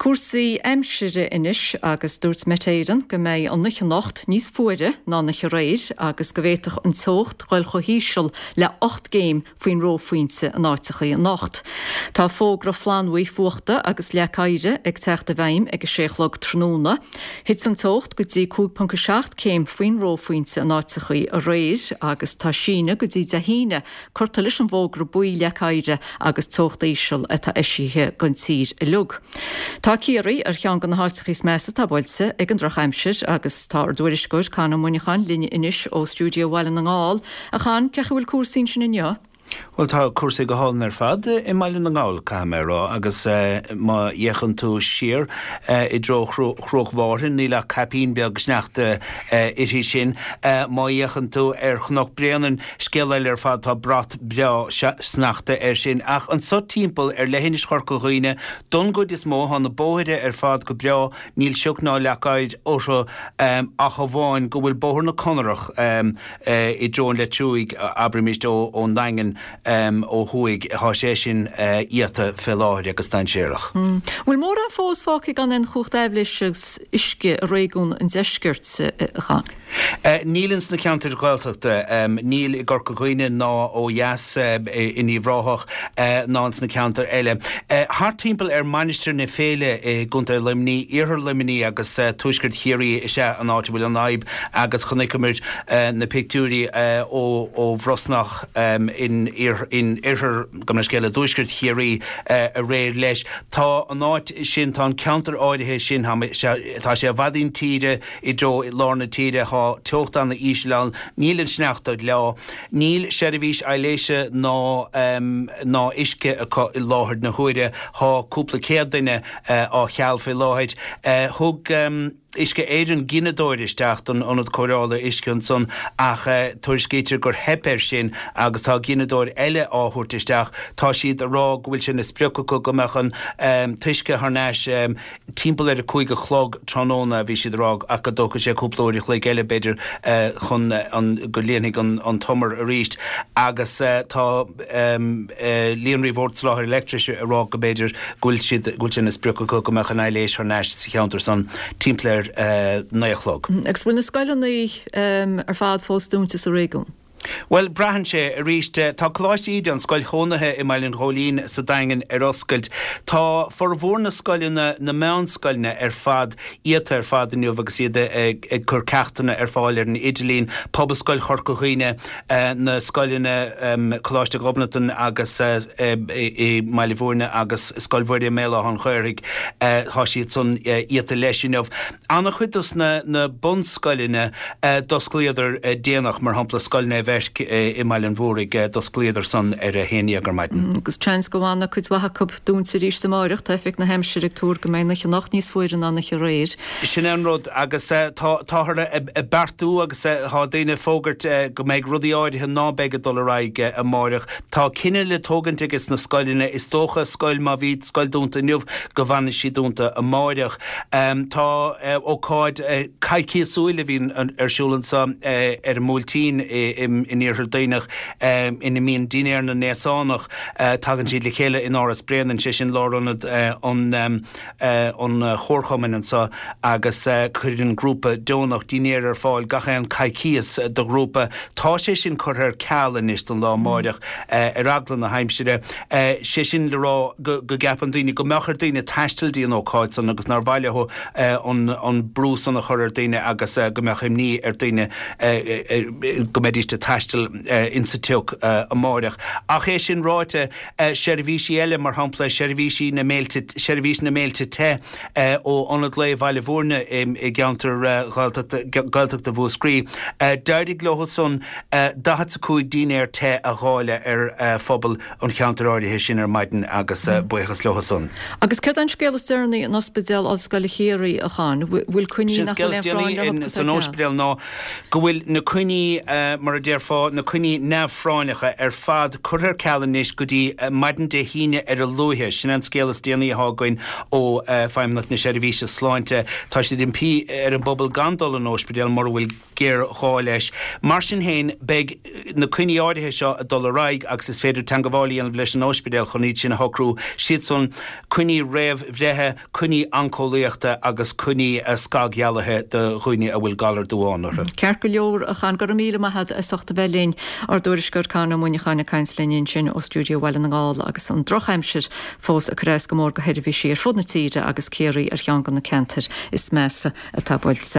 Cuasaí aimsire inis agus dúirt metéireann go méid an nuiche nacht níos fuaire ná nuiche réir agus go bhféadfadh an tócht ghfuil chothíseal le 8 géim faoin rófuointe an áitecha an nacht. Tá fógra flanmhaí fuachta agus lecaire ag teachta bhaim ag séchlog tróna. Hit an tócht go dtí 2.7 céim faoin rófuointe an áitecha a réir agus tá sína go dtí de híine curta leis an bhógra buí lecaire agus tóchtaíseal atá eisithe gon tír i lug. Tá Ciaraí ar cheann gan na háirteachas measa tá bhilse ag an drochaimsir agus tá ar dúiriscoir cána muinechan linne inis ó stúdio Bhaile na Ngáil a chan cecha bhfuil cuasaín sin inniu. Well, tá cuasaí go hálan ar fad I Bhaile na Ngáil camerará agus má dhéchann tú siar I dro chróchmhárin ní le capín beag sneachta ití sin má dhéchann tú ar chnach breanan scéalail ar fad tá brat brea sneachta ar sin ach an so timpeall ar lehénis chorcaghine don go is mó hána bóide ar fad go brea níl seochná lecaid óseo ach a bháin go bhfuil bóthar na conarach I drón le trúig abrimist ó daingan ó thuig há sé sin íata feláir agus dain séireach. Bhfuil mór an fós fácaigh an in chucht eibhlisegus isce réún an deisgirt chan. Nílans na ceantar Gaeltachta níl I gorcaghine ná ó dheas in íomhráthach náns na ceantar eile. Thar timpeall ar manister na féile gunta limní, iarthar limní agus tuaisgurt chéirí sé an áit bhfuil an aib agus chonicimiid na pictúrí ó bhrosnach in iarthar gomna scéile tuaisgurt chéirí a réir leis. Tá an áit sin tá ceantar áirithe sin tá sé bhadín tíide I dro lárna tíide teocht an na Ísleán níl an sneachta le níl seirbhís eiléise ná isce I láthir na huaire há cúpla céad duine á cheall fé láthid thug isce éidirn ginadóiristeach an onad chorála isceann son ach tuairiscéitir gur hepéir sin agus tá ginadóir eile áthúirtisteach tá siad a rá bhfuil sin is spreocacha go mechan tuisce thnáis timpeall ar a chuige chlog tróna bhí siad rá ach go dócha sé cúplóirí le eile beidir chun an go léananig an tomar a ríist agus tá líonraí bhórtláthir electrice a rá go beidir gúil sin is spreocacha go mechan eiléis thnáis sa cheantar son timpplair naichlog. Agus bhfuil na scailanaí ar fad fós dúnta sa réigiún. Well, brahan sé a ríist tá chláiste an scoil chonathe I Mbailinn Gholín sa daingan ar oscailt. Tá formhór na scoilna na meán scoilna ar fad íata ar fad inniu agus iad ag cur ceachtainna ar fáil ar na Idirlín, poblbal scoil chorcaghine na scoilna chláiste gobnatan agus I Mailivúrna agus scoilmhóide méla an chuirigh há siad son íata leis inniu. Anna chuitas na bun scoilna doscliadar déanach mar hampla scoilna I Mbailinn Mhórig doscliadar son ar a héine agur maidin. Agus trans go bhana chuid bhathacab dún sa ríist amárach tá feic na heimseirigh túr go méid nach nacht níos fuidir an nach réir. Sin an rud agus táthra a bertú agus há daine fógart go méid rudí áirithe $9 a márach. Tá cinenne le tógant agus na scoilina is tócha scoil má bhí scoil dúnta inniuh go bhana si dúnta a márach. Tá ócáid caiiciasúile bhín arsúlan sa ar múltín in iarthar dainach ina míon daine na néasánach tagann siad le chéile in áras breanann sé sin láranad an chórchaman sa agus chuireann grúpa dónach daine ar fáil gachan caicías do grúpa tá sé sin chur ar cealan is don lá máireach ar aglan na heimsire sé sin le rá go gapan daine go mechar daine taistil díon ócáid san agus nar bhaile an brús an chur ar daine agus go mechim ní ar daine go méidiste taistil insateoch a mórach. Ach é sin ráite seirbhísí eile mar hampla seirbhísí na mélte te ó anad le Bhaile Mhórna I geantar Gaeltachta bhú scrí. Deirdig locha son 15 daine ar te a gháile ar phobal an cheantar áirithe sin ar maidin agus buchas locha son. Agus ceirt an scéal stearnaí an ospidéal as scoil chéirí a chan bhfuil cuiní nach in san ospidéal ná go bhfuil na cuiní mar ar fá na cuine nefhráinecha ar fad chuir ceannis go dtí maidan de híine ar a luthe sin an scélas déanaí hágain ó feimnach na seirbhíse sláinte tá si din pí ar an bobbal gandal an ospidéal mar bhfuil géir chá leis. Mar sin héin beg na cuine áirithe seo a dul raig agus is féidir tan goháí an leis an ospidéal choníd sin hocrú siad son cuine réamh bhreithe cuine ancólaíochta agus cuine scaghealathe de chuine a bhfuil galar dúánar. Cear go leor a chan go míle maithad a sochta Berlín ar dúrisgur canna muoinechána cainslíonn sin ó stúdio bhile na gáil agus an drochheimsir fós a chréis go mór go heidir bhí sé ar fud na tíide agus céirí ar cheangan na cantar is measa a tabhail